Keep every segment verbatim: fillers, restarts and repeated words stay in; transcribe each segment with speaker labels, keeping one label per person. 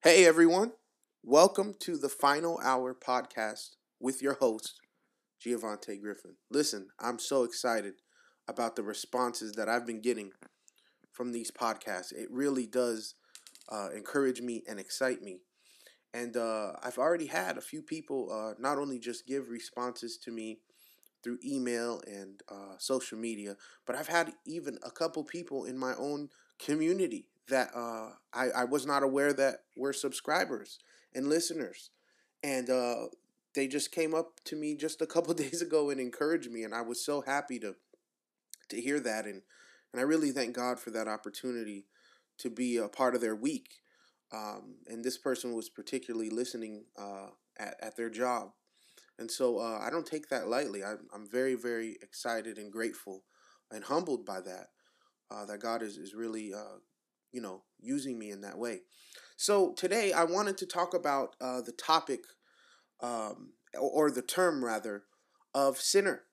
Speaker 1: Hey everyone, welcome to the Final Hour podcast with your host, Giovante Griffin. Listen, I'm so excited about the responses that I've been getting from these podcasts. It really does uh, encourage me and excite me. And uh, I've already had a few people uh, not only just give responses to me through email and uh, social media, but I've had even a couple people in my own community that uh, I, I was not aware that were subscribers and listeners. And uh, they just came up to me just a couple days ago and encouraged me. And I was so happy to, to hear that. And, and I really thank God for that opportunity to be a part of their week. Um, and this person was particularly listening uh, at, at their job. And so uh, I don't take that lightly. I'm, I'm very, very excited and grateful and humbled by that, uh, that God is, is really, uh, you know, using me in that way. So today I wanted to talk about uh, the topic, um, or, or the term rather, of sinner.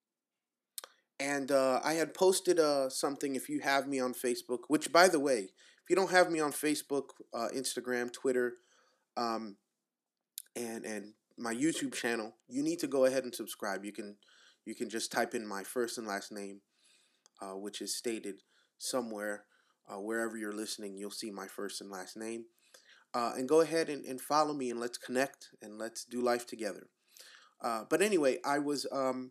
Speaker 1: And uh, I had posted uh, something, if you have me on Facebook, which, by the way, if you don't have me on Facebook, uh, Instagram, Twitter, um, and and my YouTube channel, you need to go ahead and subscribe. You can you can just type in my first and last name, uh, which is stated somewhere, uh, wherever you're listening. You'll see my first and last name, uh, and go ahead and, and follow me, and let's connect and let's do life together. Uh, but anyway, I was um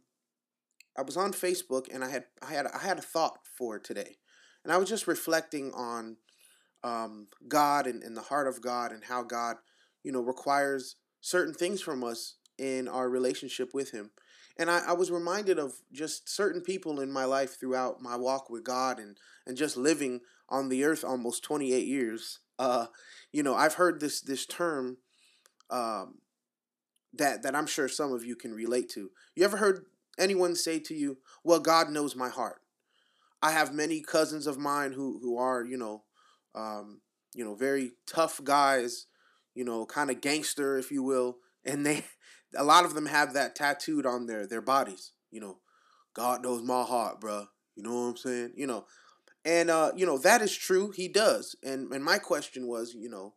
Speaker 1: I was on Facebook, and I had I had I had a thought for today, and I was just reflecting on um, God and, and the heart of God, and how God, you know, requires certain things from us in our relationship with Him. And I, I was reminded of just certain people in my life throughout my walk with God, and, and just living on the earth almost twenty-eight years. Uh, you know, I've heard this this term um, that, that I'm sure some of you can relate to. You ever heard anyone say to you, well, God knows my heart? I have many cousins of mine who who are, you know, um, you know, very tough guys, you know, kind of gangster, if you will, and they, a lot of them have that tattooed on their their bodies. You know, God knows my heart, bruh. You know what I'm saying? You know, and uh, you know that is true. He does. And and my question was, you know,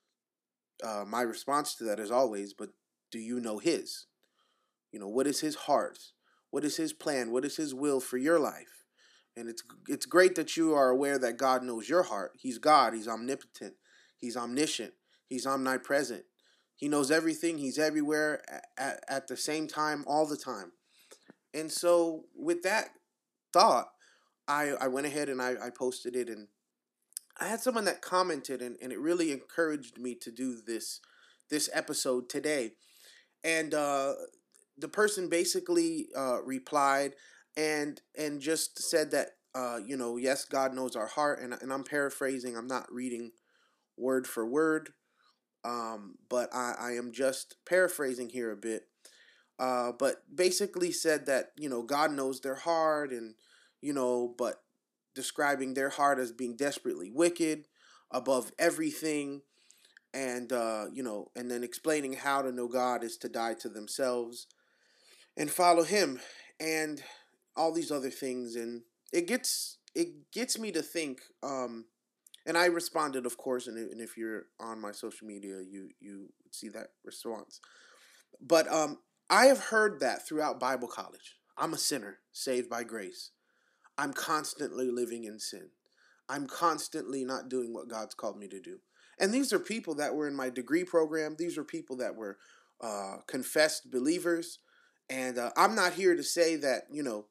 Speaker 1: uh, my response to that is always, but do you know His? You know, what is His heart? What is His plan? What is His will for your life? And it's it's great that you are aware that God knows your heart. He's God. He's omnipotent. He's omniscient. He's omnipresent. He knows everything. He's everywhere at, at the same time, all the time. And so with that thought, I, I went ahead and I, I posted it. And I had someone that commented, and, and it really encouraged me to do this this episode today. And uh, the person basically uh, replied and and just said that, uh, you know, yes, God knows our heart, and and I'm paraphrasing. I'm not reading word for word, um, but I, I am just paraphrasing here a bit. Uh, but basically said that, you know, God knows their heart, and you know, but describing their heart as being desperately wicked, above everything, and uh, you know, and then explaining how to know God is to die to themselves and follow Him, and all these other things. And it gets it gets me to think. Um, and I responded, of course, and, and if you're on my social media, you you see that response. But um, I have heard that throughout Bible college. I'm a sinner saved by grace. I'm constantly living in sin. I'm constantly not doing what God's called me to do. And these are people that were in my degree program. These are people that were uh, confessed believers. And uh, I'm not here to say that, you know,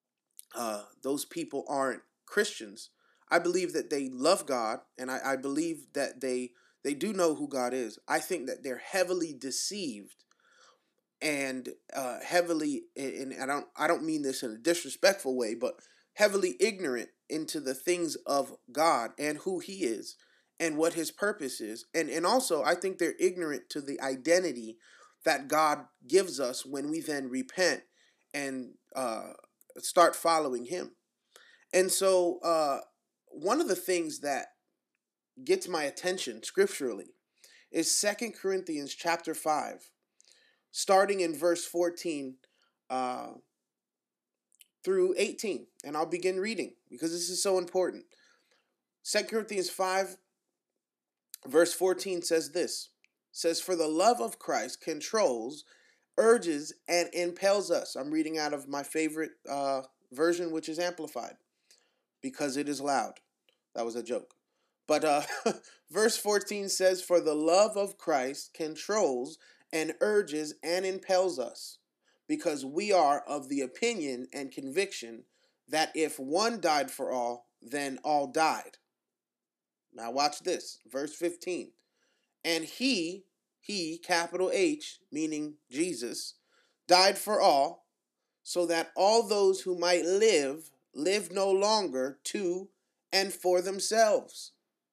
Speaker 1: uh, those people aren't Christians. I believe that they love God, and I, I believe that they they do know who God is. I think that they're heavily deceived and uh, heavily, and I don't I don't mean this in a disrespectful way, but heavily ignorant into the things of God and who He is and what His purpose is. And and also I think they're ignorant to the identity that God gives us when we then repent and uh, start following Him. And so uh, one of the things that gets my attention scripturally is Second Corinthians chapter five, starting in verse fourteen uh, through eighteen. And I'll begin reading because this is so important. Second Corinthians five, Verse fourteen says this, says, for the love of Christ controls, urges, and impels us. I'm reading out of my favorite uh, version, which is Amplified, because it is loud. That was a joke. But uh, verse fourteen says, for the love of Christ controls and urges and impels us, because we are of the opinion and conviction that if one died for all, then all died. Now watch this, verse fifteen. And he, he, capital H, meaning Jesus, died for all, so that all those who might live, live no longer to and for themselves.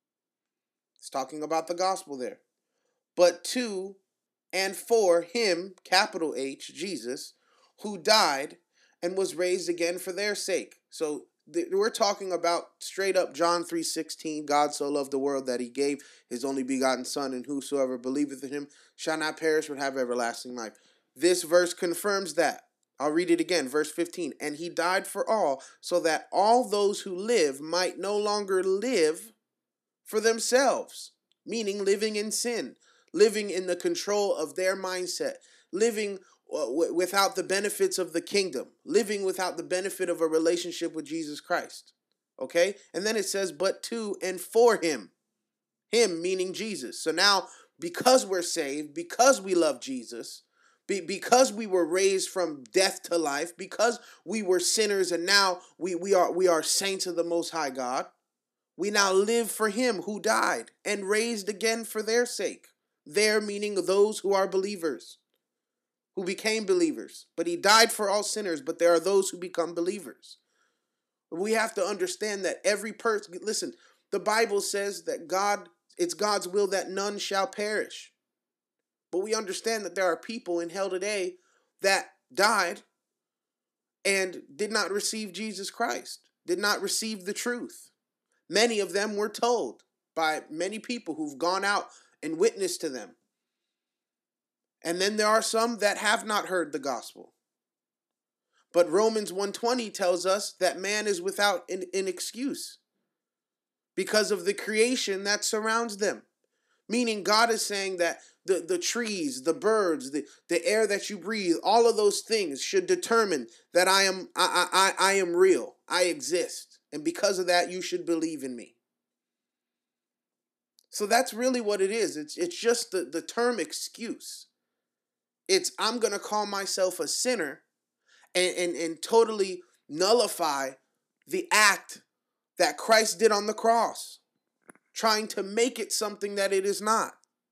Speaker 1: It's talking about the gospel there. But to and for him, capital H, Jesus, who died and was raised again for their sake. So th- we're talking about straight up John three sixteen, God so loved the world that he gave his only begotten Son, and whosoever believeth in him shall not perish but have everlasting life. This verse confirms that. I'll read it again, verse fifteen. And he died for all, so that all those who live might no longer live for themselves, meaning living in sin, living in the control of their mindset, living uh, w- without the benefits of the kingdom, living without the benefit of a relationship with Jesus Christ. Okay? And then it says, but to and for him. Him meaning Jesus. So now, because we're saved, because we love Jesus, be, because we were raised from death to life, because we were sinners and now we, we are we are saints of the Most High God, we now live for him who died and raised again for their sake. Their meaning those who are believers, who became believers. But he died for all sinners, but there are those who become believers. We have to understand that every person, listen, the Bible says that God, it's God's will that none shall perish. But we understand that there are people in hell today that died and did not receive Jesus Christ, did not receive the truth. Many of them were told by many people who've gone out and witnessed to them. And then there are some that have not heard the gospel. But Romans one twenty tells us that man is without an, an excuse because of the creation that surrounds them. Meaning God is saying that the, the trees, the birds, the, the air that you breathe, all of those things should determine that I am I, I, I am real. I exist. And because of that, you should believe in me. So that's really what it is. It's it's just the, the term excuse. It's I'm going to call myself a sinner and, and, and totally nullify the act that Christ did on the cross, trying to make it something that it is not.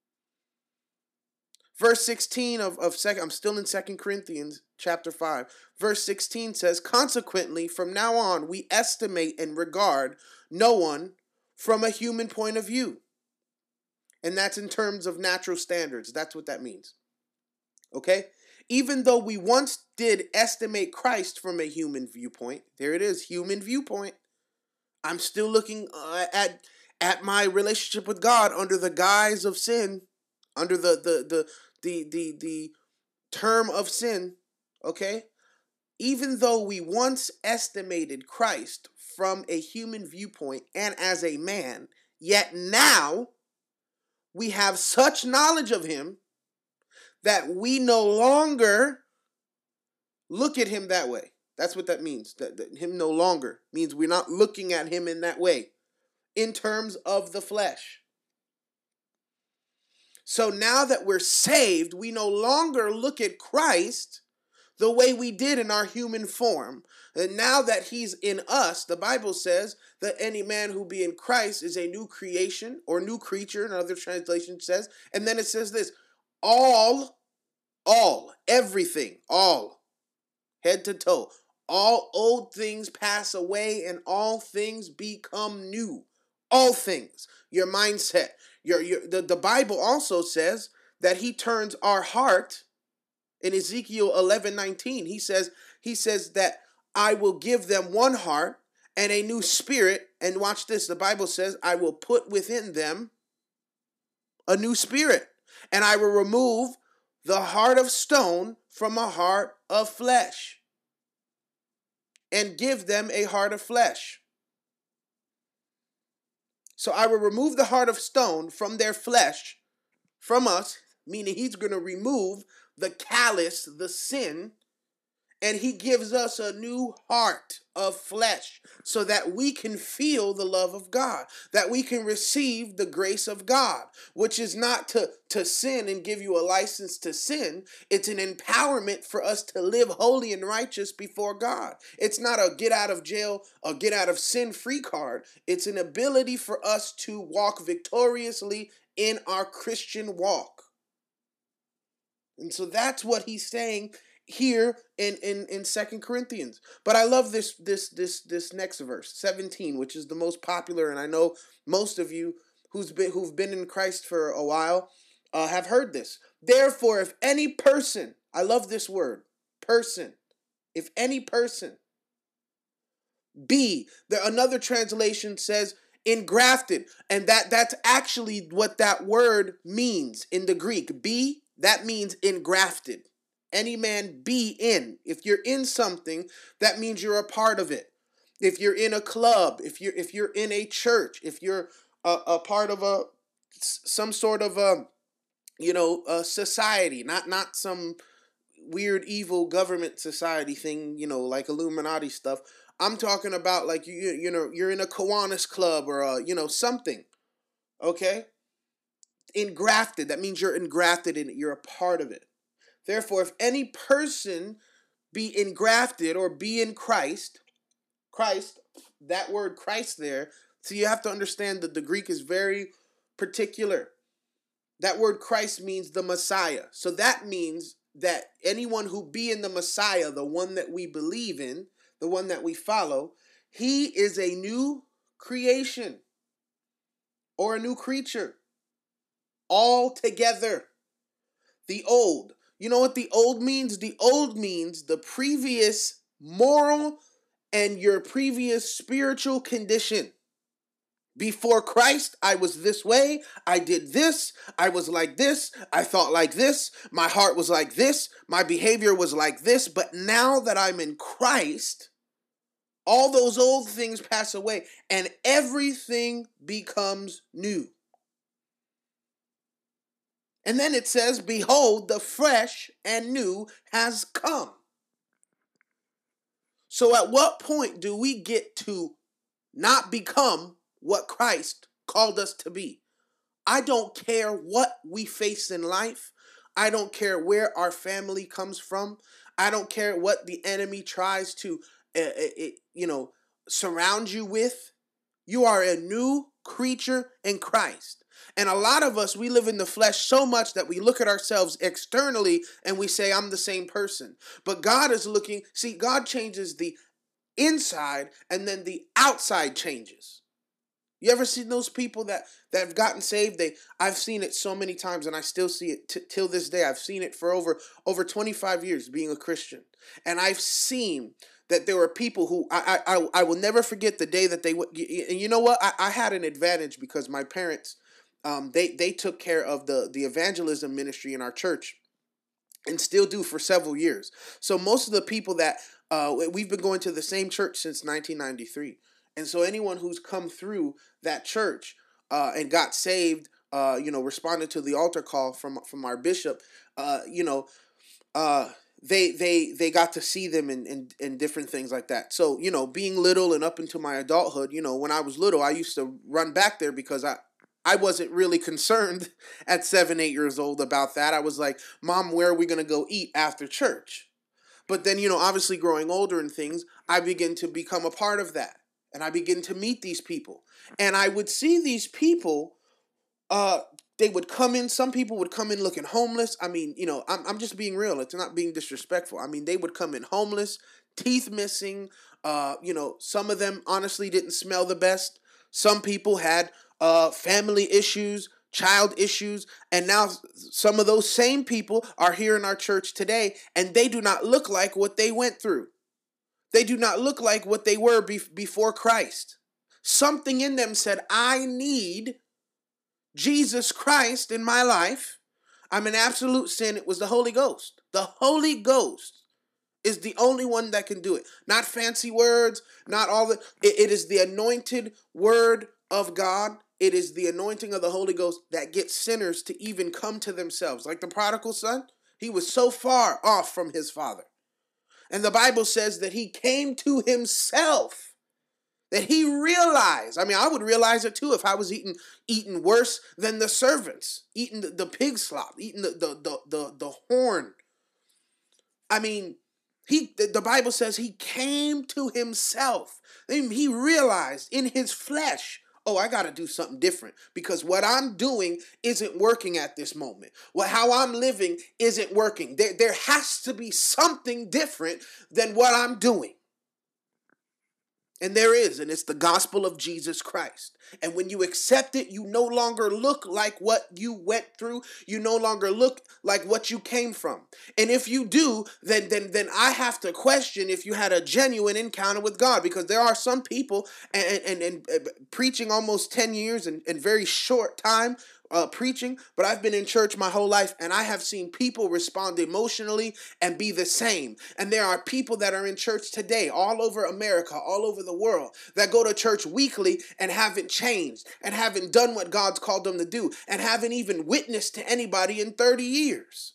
Speaker 1: Verse sixteen of, of second, I'm still in Second Corinthians chapter five. Verse sixteen says, consequently, from now on, we estimate and regard no one from a human point of view. And that's in terms of natural standards. That's what that means. Okay? Even though we once did estimate Christ from a human viewpoint, there it is, human viewpoint, I'm still looking uh, at, at my relationship with God under the guise of sin, under the, the, the, the, the, the term of sin, okay? Even though we once estimated Christ from a human viewpoint and as a man, yet now we have such knowledge of him that we no longer look at him that way. That's what that means. That, that him no longer means we're not looking at him in that way in terms of the flesh. So now that we're saved, we no longer look at Christ the way we did in our human form. And now that he's in us, the Bible says that any man who be in Christ is a new creation or new creature, another translation says. And then it says this, all, all, everything, all, head to toe, all old things pass away and all things become new. All things, your mindset, your, your the, the Bible also says that he turns our heart. In Ezekiel eleven nineteen, he says, he says that I will give them one heart and a new spirit. And watch this, the Bible says, I will put within them a new spirit. And I will remove the heart of stone from a heart of flesh. And give them a heart of flesh. So I will remove the heart of stone from their flesh, from us, meaning he's going to remove the callous, the sin, and he gives us a new heart of flesh so that we can feel the love of God, that we can receive the grace of God, which is not to, to sin and give you a license to sin. It's an empowerment for us to live holy and righteous before God. It's not a get out of jail or get out of sin free card. It's an ability for us to walk victoriously in our Christian walk. And so that's what he's saying here in, in, in Second Corinthians. But I love this this this this next verse, seventeen, which is the most popular, and I know most of you who's been who've been in Christ for a while uh, have heard this. Therefore, if any person, I love this word, person, if any person be, there another translation says engrafted, and that that's actually what that word means in the Greek. Be, that means engrafted. Any man be in. If you're in something, that means you're a part of it. If you're in a club, if you're if you're in a church, if you're a, a part of a some sort of a you know a society, not not some weird evil government society thing, you know, like Illuminati stuff. I'm talking about like you you know you're in a Kiwanis club or a, you know something. Okay? Engrafted. That means you're engrafted in it. You're a part of it. Therefore, if any person be engrafted or be in Christ, Christ, that word Christ there, so you have to understand that the Greek is very particular. That word Christ means the Messiah. So that means that anyone who be in the Messiah, the one that we believe in, the one that we follow, he is a new creation or a new creature altogether. The old. You know what the old means? The old means the previous moral and your previous spiritual condition. Before Christ, I was this way. I did this. I was like this. I thought like this. My heart was like this. My behavior was like this. But now that I'm in Christ, all those old things pass away and everything becomes new. And then it says, behold, the fresh and new has come. So at what point do we get to not become what Christ called us to be? I don't care what we face in life. I don't care where our family comes from. I don't care what the enemy tries to, uh, uh, you know, surround you with. You are a new creature in Christ. And a lot of us, we live in the flesh so much that we look at ourselves externally and we say, I'm the same person. But God is looking, see, God changes the inside and then the outside changes. You ever seen those people that, that have gotten saved? They, I've seen it so many times and I still see it t- till this day. I've seen it for over, over twenty-five years being a Christian. And I've seen that there were people who, I I, I will never forget the day that they, and you know what? I, I had an advantage because my parents, Um, they they took care of the, the evangelism ministry in our church and still do for several years. So most of the people that, uh, we've been going to the same church since nineteen ninety-three. And so anyone who's come through that church uh, and got saved, uh, you know, responded to the altar call from, from our bishop, uh, you know, uh, they they they got to see them in, in, in different things like that. So, you know, being little and up into my adulthood, you know, when I was little, I used to run back there because I, I wasn't really concerned at seven, eight years old about that. I was like, Mom, where are we going to go eat after church? But then, you know, obviously growing older and things, I begin to become a part of that. And I begin to meet these people. And I would see these people, uh, they would come in, some people would come in looking homeless. I mean, you know, I'm, I'm just being real. It's not being disrespectful. I mean, they would come in homeless, teeth missing. Uh, you know, some of them honestly didn't smell the best. Some people had uh, family issues, child issues, and now some of those same people are here in our church today, and they do not look like what they went through. They do not look like what they were be- before Christ. Something in them said, I need Jesus Christ in my life. I'm in absolute sin. It was the Holy Ghost. The Holy Ghost is the only one that can do it. Not fancy words, not all the, it, it is the anointed word of God it is the anointing of the Holy Ghost that gets sinners to even come to themselves. Like the prodigal son, he was so far off from his father. And the Bible says that he came to himself, that he realized. I mean, I would realize it too if I was eating eating worse than the servants, eating the, the pig slop, eating the, the, the, the, the horn. I mean, he the Bible says he came to himself. He realized in his flesh, oh, I got to do something different because what I'm doing isn't working at this moment. Well, how I'm living isn't working. There, there has to be something different than what I'm doing. And there is, and it's the gospel of Jesus Christ. And when you accept it, you no longer look like what you went through. You no longer look like what you came from. And if you do, then, then, then I have to question if you had a genuine encounter with God, because there are some people, and, and, and, and preaching almost ten years in, in very short time, Uh, preaching, but I've been in church my whole life, and I have seen people respond emotionally and be the same. And there are people that are in church today, all over America, all over the world, that go to church weekly and haven't changed, and haven't done what God's called them to do, and haven't even witnessed to anybody in thirty years.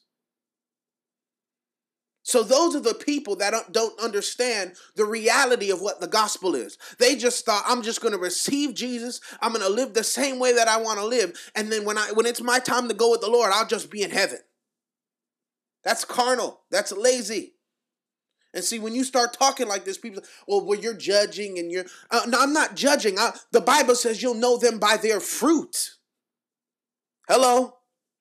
Speaker 1: So those are the people that don't understand the reality of what the gospel is. They just thought, I'm just going to receive Jesus. I'm going to live the same way that I want to live. And then when I when it's my time to go with the Lord, I'll just be in heaven. That's carnal. That's lazy. And see, when you start talking like this, people say, well, well, you're judging and you're... Uh, no, I'm not judging. I, the Bible says you'll know them by their fruit. Hello?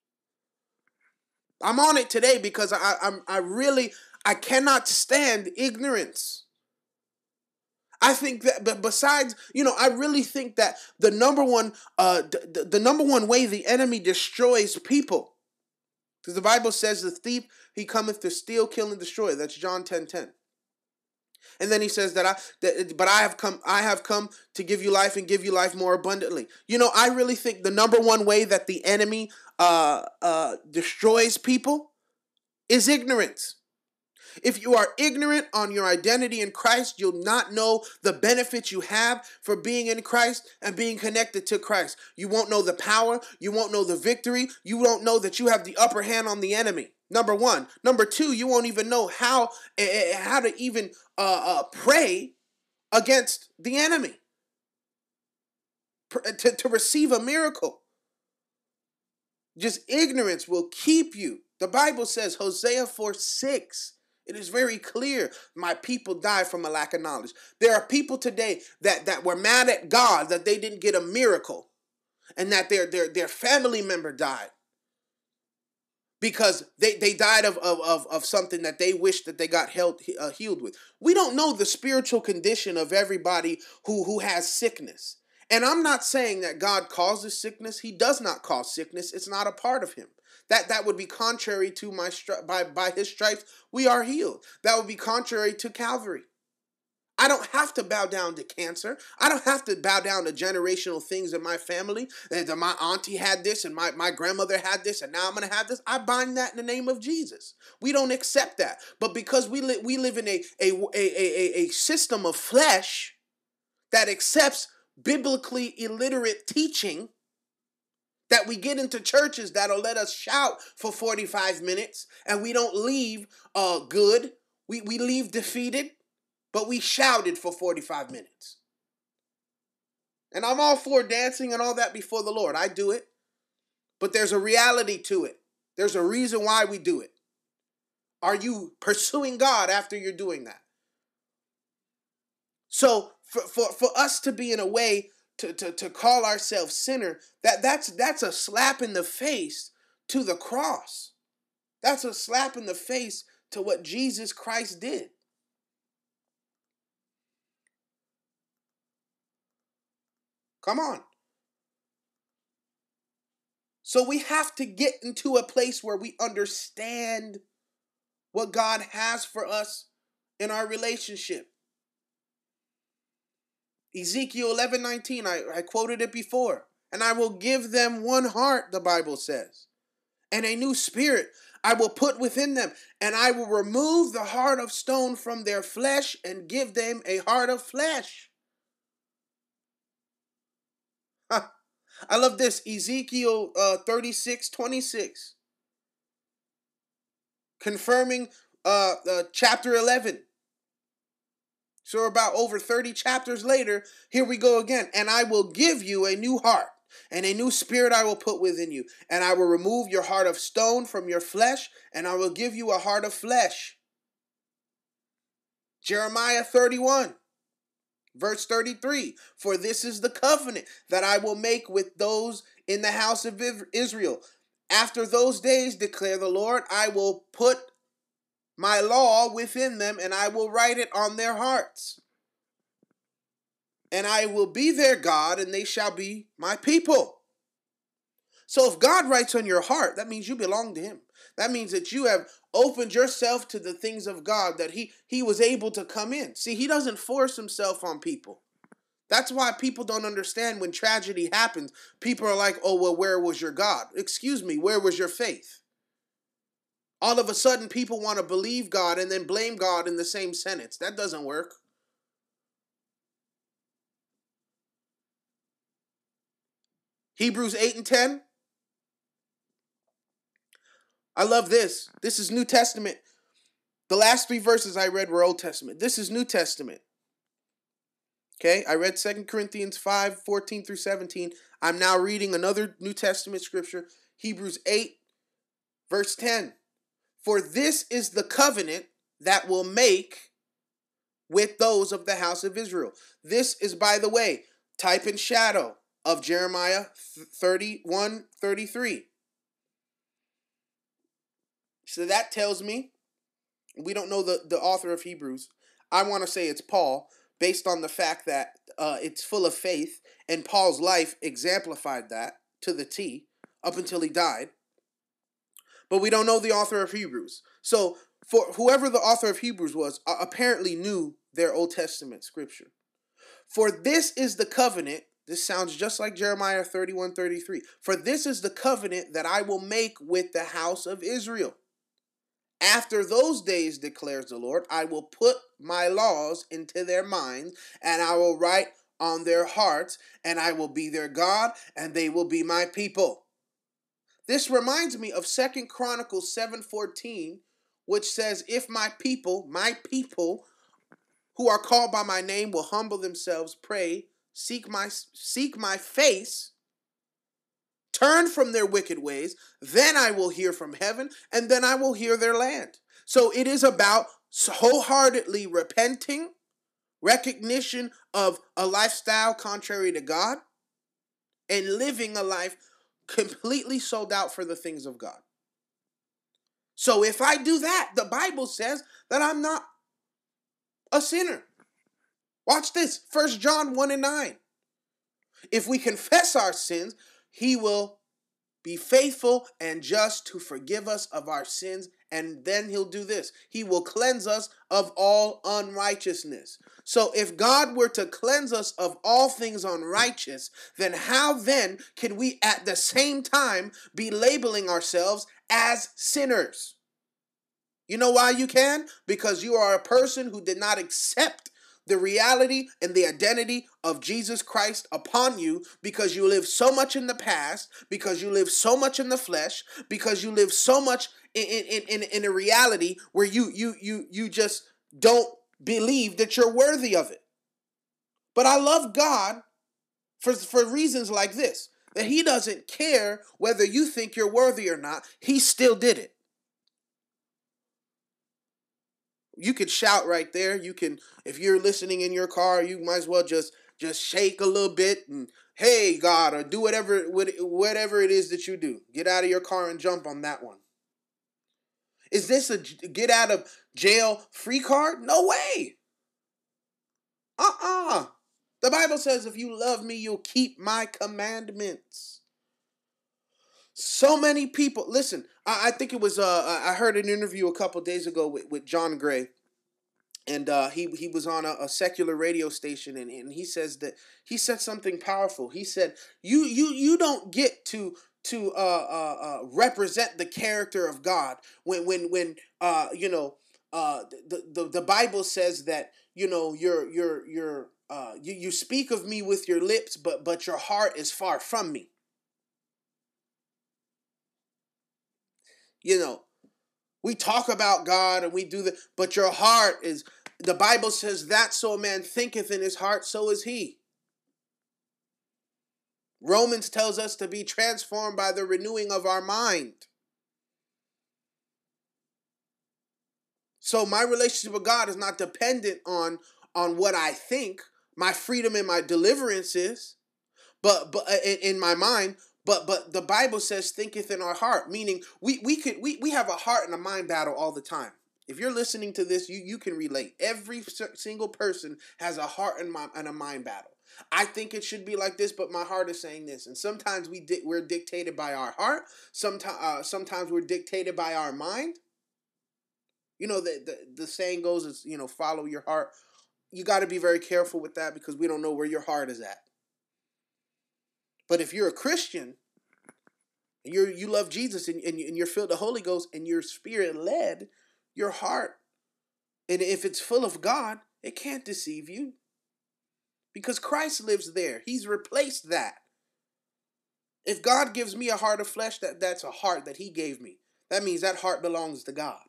Speaker 1: I'm on it today because I, I'm, I really, I cannot stand ignorance. I think that, but besides, you know, I really think that the number one, uh, the, the number one way the enemy destroys people, because the Bible says the thief, he cometh to steal, kill, and destroy. That's John ten ten. And then he says that I, that, but I have come, I have come to give you life and give you life more abundantly. You know, I really think the number one way that the enemy uh, uh, destroys people is ignorance. If you are ignorant on your identity in Christ, you'll not know the benefits you have for being in Christ and being connected to Christ. You won't know the power. You won't know the victory. You won't know that you have the upper hand on the enemy. Number one. Number two, you won't even know how, uh, how to even uh, uh, pray against the enemy to, to receive a miracle. Just ignorance will keep you. The Bible says, Hosea four six, it is very clear, my people die from a lack of knowledge. There are people today that, that were mad at God that they didn't get a miracle and that their, their, their family member died because they, they died of, of, of, of something that they wished that they got healed, uh, healed with. We don't know the spiritual condition of everybody who, who has sickness. And I'm not saying that God causes sickness. He does not cause sickness. It's not a part of him. That that would be contrary to my stri- by by his stripes we are healed. That would be contrary to Calvary. I don't have to bow down to cancer. I don't have to bow down to generational things in my family. That my auntie had this and my, my grandmother had this and now I'm going to have this. I bind that in the name of Jesus. We don't accept that. But because we, li- we live in a, a, a, a, a system of flesh that accepts biblically illiterate teaching, that we get into churches that'll let us shout for forty-five minutes and we don't leave uh, good. We, we leave defeated, but we shouted for forty-five minutes. And I'm all for dancing and all that before the Lord. I do it. But there's a reality to it. There's a reason why we do it. Are you pursuing God after you're doing that? So for, for, for us to be in a way To, to, to call ourselves sinner, that, that's, that's a slap in the face to the cross. That's a slap in the face to what Jesus Christ did. Come on. So we have to get into a place where we understand what God has for us in our relationship. Ezekiel eleven nineteen, I, I quoted it before. And I will give them one heart, the Bible says, and a new spirit I will put within them, and I will remove the heart of stone from their flesh and give them a heart of flesh. I love this. Ezekiel uh, thirty-six twenty-six. Confirming uh, uh, chapter eleven. So about over thirty chapters later, here we go again. And I will give you a new heart, and a new spirit I will put within you. And I will remove your heart of stone from your flesh, and I will give you a heart of flesh. Jeremiah thirty-one, verse thirty-three. For this is the covenant that I will make with those in the house of Israel. After those days, declare the Lord, I will put my law within them, and I will write it on their hearts. And I will be their God, and they shall be my people. So if God writes on your heart, that means you belong to him. That means that you have opened yourself to the things of God, that he, he was able to come in. See, he doesn't force himself on people. That's why people don't understand when tragedy happens. People are like, oh, well, where was your God? Excuse me, where was your faith? All of a sudden, people want to believe God and then blame God in the same sentence. That doesn't work. Hebrews eight and ten. I love this. This is New Testament. The last three verses I read were Old Testament. This is New Testament. Okay, I read Second Corinthians five, fourteen through seventeen. I'm now reading another New Testament scripture, Hebrews eight, verse ten. For this is the covenant that will make with those of the house of Israel. This is, by the way, type and shadow of Jeremiah thirty-one, thirty-three. So that tells me, we don't know the, the author of Hebrews. I want to say it's Paul, based on the fact that uh, it's full of faith, and Paul's life exemplified that to the T up until he died. But we don't know the author of Hebrews. So for whoever the author of Hebrews was, uh, apparently knew their Old Testament scripture. For this is the covenant. This sounds just like Jeremiah thirty-one, thirty-three. For this is the covenant that I will make with the house of Israel. After those days, declares the Lord, I will put my laws into their minds, and I will write on their hearts, and I will be their God, and they will be my people. This reminds me of Second Chronicles seven fourteen, which says, if my people, my people, who are called by my name will humble themselves, pray, seek my, seek my face, turn from their wicked ways, then I will hear from heaven, and then I will hear their land. So it is about wholeheartedly repenting, recognition of a lifestyle contrary to God, and living a life completely sold out for the things of God. So if I do that, the Bible says that I'm not a sinner. Watch this, First John one and nine. If we confess our sins, he will be faithful and just to forgive us of our sins, and then he'll do this. He will cleanse us of all unrighteousness. So if God were to cleanse us of all things unrighteous, then how then can we at the same time be labeling ourselves as sinners? You know why you can? Because you are a person who did not accept the reality and the identity of Jesus Christ upon you, because you live so much in the past, because you live so much in the flesh, because you live so much in, in, in, in a reality where you, you, you, you just don't believe that you're worthy of it. But I love God for, for reasons like this, that he doesn't care whether you think you're worthy or not. He still did it. You could shout right there. You can, if you're listening in your car, you might as well just just shake a little bit and, hey, God, or do whatever whatever it is that you do. Get out of your car and jump on that one. Is this a get out of jail free card? No way. Uh-uh. The Bible says, if you love me, you'll keep my commandments. So many people, listen, I, I think it was, uh, I heard an interview a couple days ago with, with John Gray, and uh, he, he was on a, a secular radio station, and, and he says that, he said something powerful. He said, you you you don't get to to uh, uh, uh, represent the character of God when, when, when uh, you know, uh, the, the, the Bible says that, you know, you're, you're, you're, uh, you, you speak of me with your lips, but, but your heart is far from me. You know, we talk about God and we do that, but your heart is, the Bible says that so a man thinketh in his heart, so is he. Romans tells us to be transformed by the renewing of our mind. So my relationship with God is not dependent on, on what I think. My freedom and my deliverance is, but but in, in my mind. But but the Bible says thinketh in our heart, meaning we we could we we have a heart and a mind battle all the time. If you're listening to this, you you can relate. Every single person has a heart and, mind, and a mind battle. I think it should be like this, but my heart is saying this. And sometimes we di- we're dictated by our heart. Sometimes uh, sometimes we're dictated by our mind. You know, the, the the saying goes is, you know, follow your heart. You got to be very careful with that because we don't know where your heart is at. But if you're a Christian, and you you love Jesus and, and, and you're filled with the Holy Ghost and you're spirit led, your heart, and if it's full of God, it can't deceive you. Because Christ lives there. He's replaced that. If God gives me a heart of flesh, that, that's a heart that he gave me. That means that heart belongs to God.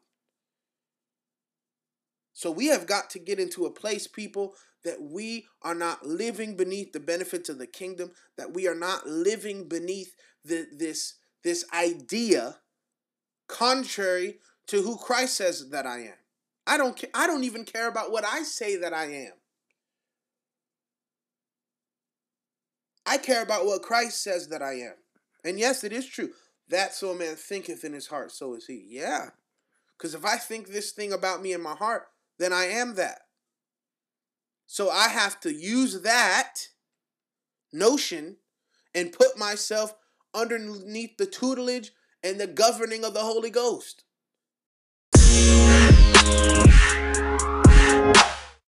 Speaker 1: So we have got to get into a place, people, that we are not living beneath the benefits of the kingdom, that we are not living beneath the, this, this idea contrary to who Christ says that I am. I don't ca- I don't even care about what I say that I am. I care about what Christ says that I am. And yes, it is true. That so a man thinketh in his heart, so is he. Yeah. Because if I think this thing about me in my heart, then I am that. So I have to use that notion and put myself underneath the tutelage and the governing of the Holy Ghost.